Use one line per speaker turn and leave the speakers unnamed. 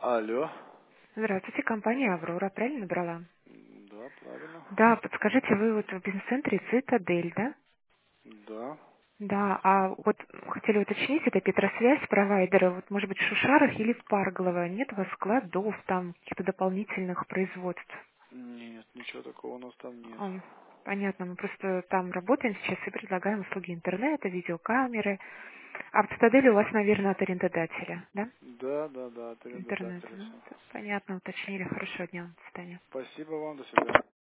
Алло.
Здравствуйте, компания «Аврора». Правильно набрала?
Да, правильно.
Да, подскажите, вы вот в бизнес-центре «Цитадель», да?
Да.
Да, а вот хотели уточнить, это Петросвязь, провайдера, вот может быть в Шушарах или в Парголово, нет у вас складов, там каких-то дополнительных производств?
Нет, ничего такого у нас там нет.
М, Понятно, мы просто там работаем сейчас и предлагаем услуги интернета, видеокамеры. А в «Цитадели» у вас, наверное, от арендодателя, да?
Да, да, да, от
Интернет,
арендодателя
ну,
все.
понятно, уточнили. Хорошего дня, до свидания.
Спасибо вам, до свидания.